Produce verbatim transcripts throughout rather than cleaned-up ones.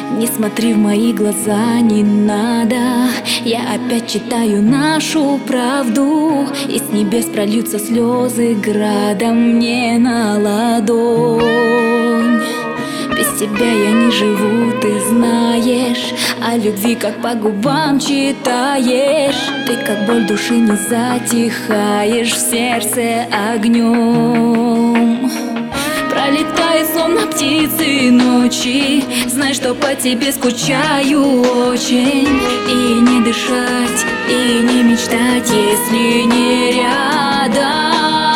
Не смотри в мои глаза, не надо. Я опять читаю нашу правду, и с небес прольются слезы градом мне на ладонь. Без тебя я не живу, ты знаешь, о любви как по губам читаешь. Ты как боль души не затихаешь, в сердце огнем. Пролетая словно птицы ночи, знай, что по тебе скучаю очень. И не дышать, и не мечтать, если не рядом.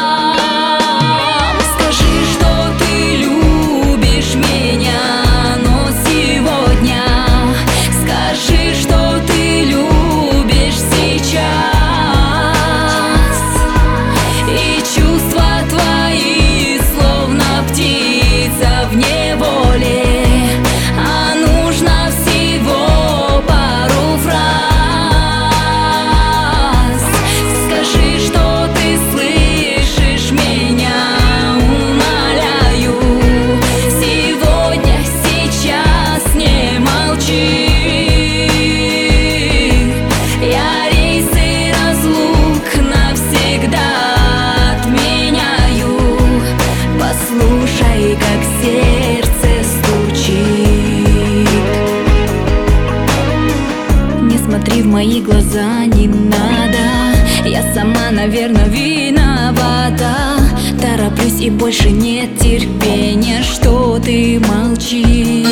Скажи, что ты любишь меня, но сегодня скажи, что ты любишь сейчас. И чувства твои словно птица в неволе, а нужно всего пару фраз. Скажи, что ты слышишь меня, умоляю. Сегодня, сейчас не молчи. Я рейсы разлук навсегда отменяю. Послушай, как сердце стучит. Не смотри в мои глаза, не надо. Я сама, наверное, виновата. Тороплюсь и больше нет терпения, что ты молчишь.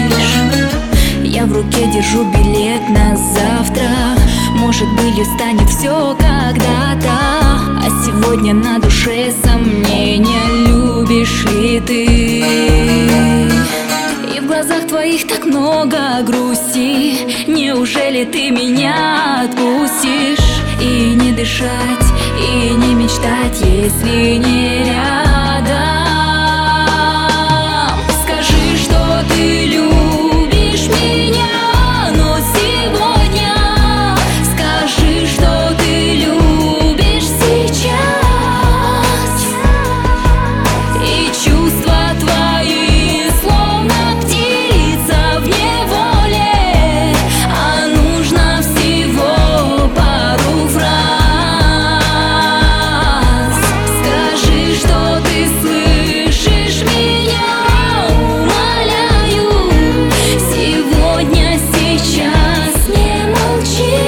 Я в руке держу билет на завтра. Может быть, станет все когда-то, а сегодня на душе сомнения, любишь ли ты. И в глазах твоих так много грусти. Неужели ты меня отпустишь? И не дышать, и не мечтать, если не рядом. Скажи, что ты любишь меня, но сегодня скажи, что ты любишь сейчас. И чувства твои словно птица в неволе, а нужно всего пару фраз. Скажи, что ты слышишь меня, умоляю. Сегодня, сейчас не молчи.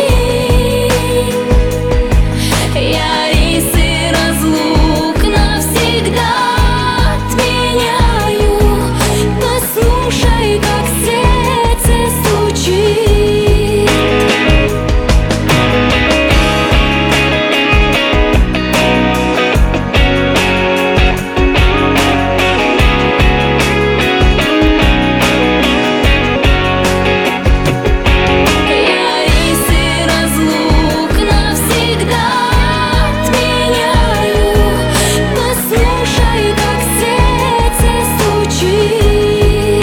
Я рейсы разлук навсегда отменяю. Послушай, как сердце стучит. Я рейсы разлук навсегда отменяю. Послушай, как сердце стучит.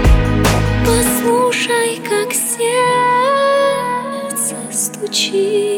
Послушай, как сердце стучит.